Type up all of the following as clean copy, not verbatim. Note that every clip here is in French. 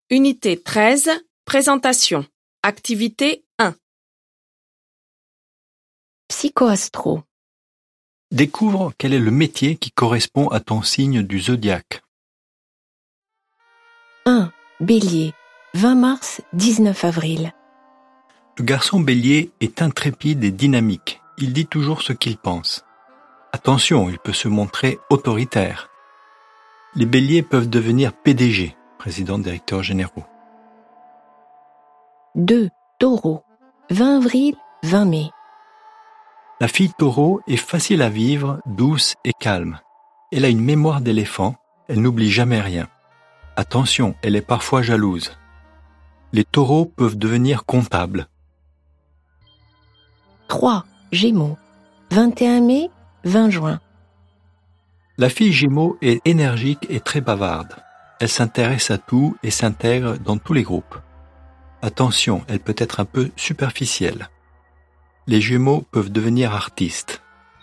Unité 13, présentation. Activité 1. Psychoastro. Découvre quel est le métier qui correspond à ton signe du zodiaque. 1. Bélier. 20 mars, 19 avril. Le garçon bélier est intrépide et dynamique. Il dit toujours ce qu'il pense. Attention, il peut se montrer autoritaire. Les béliers peuvent devenir PDG, président-directeur généraux. 2. Taureau. 20 avril, 20 mai. La fille taureau est facile à vivre, douce et calme. Elle a une mémoire d'éléphant, elle n'oublie jamais rien. Attention, elle est parfois jalouse. Les taureaux peuvent devenir comptables. 3. Gémeaux. 21 mai, 20 juin. La fille Gémeaux est énergique et très bavarde. Elle s'intéresse à tout et s'intègre dans tous les groupes. Attention, elle peut être un peu superficielle. Les Gémeaux peuvent devenir artistes.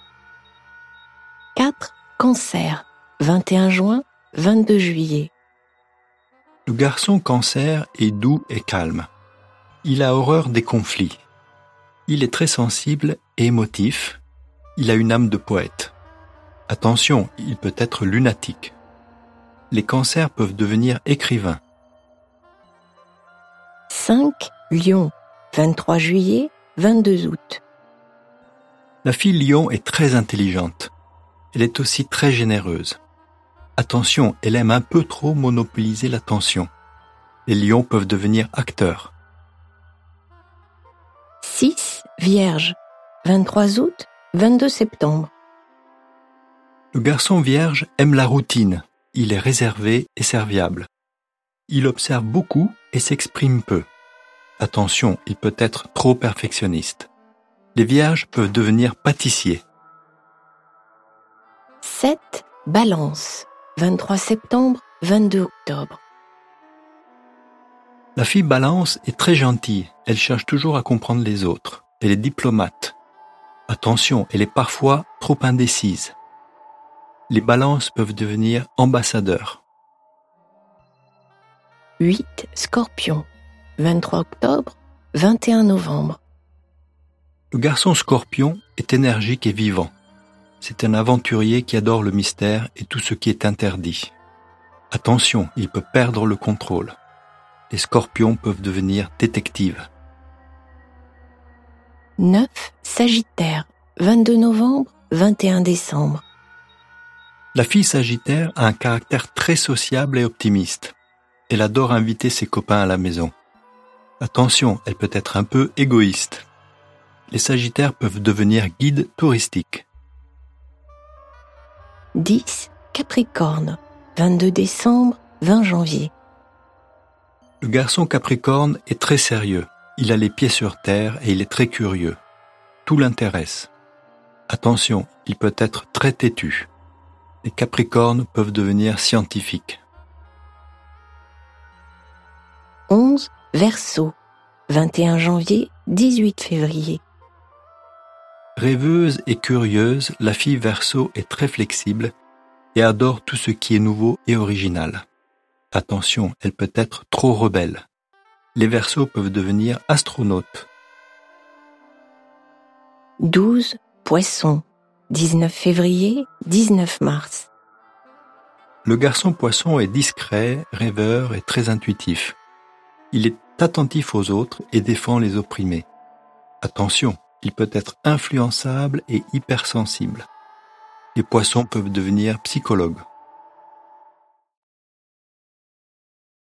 4. Cancer. 21 juin, 22 juillet. Le garçon Cancer est doux et calme. Il a horreur des conflits. Il est très sensible et émotif. Il a une âme de poète. Attention, il peut être lunatique. Les cancers peuvent devenir écrivains. 5. Lion. 23 juillet, 22 août. La fille Lion est très intelligente. Elle est aussi très généreuse. Attention, elle aime un peu trop monopoliser l'attention. Les lions peuvent devenir acteurs. 6. Vierge. 23 août, 22 septembre. Le garçon vierge aime la routine. Il est réservé et serviable. Il observe beaucoup et s'exprime peu. Attention, il peut être trop perfectionniste. Les vierges peuvent devenir pâtissiers. 7. Balance. 23 septembre, 22 octobre. La fille Balance est très gentille. Elle cherche toujours à comprendre les autres. Elle est diplomate. Attention, elle est parfois trop indécise. Les balances peuvent devenir ambassadeurs. 8. Scorpion. 23 octobre, 21 novembre. Le garçon Scorpion est énergique et vivant. C'est un aventurier qui adore le mystère et tout ce qui est interdit. Attention, il peut perdre le contrôle. Les Scorpions peuvent devenir détectives. 9. Sagittaire. 22 novembre, 21 décembre. La fille Sagittaire a un caractère très sociable et optimiste. Elle adore inviter ses copains à la maison. Attention, elle peut être un peu égoïste. Les Sagittaires peuvent devenir guides touristiques. 10. Capricorne. 22 décembre, 20 janvier. Le garçon Capricorne est très sérieux. Il a les pieds sur terre et il est très curieux. Tout l'intéresse. Attention, il peut être très têtu. Les Capricornes peuvent devenir scientifiques. 11. Verseau. 21 janvier, 18 février. Rêveuse et curieuse, la fille Verseau est très flexible et adore tout ce qui est nouveau et original. Attention, elle peut être trop rebelle. Les Verseaux peuvent devenir astronautes. 12. Poisson. 19 février, 19 mars. Le garçon Poisson est discret, rêveur et très intuitif. Il est attentif aux autres et défend les opprimés. Attention, il peut être influençable et hypersensible. Les poissons peuvent devenir psychologues.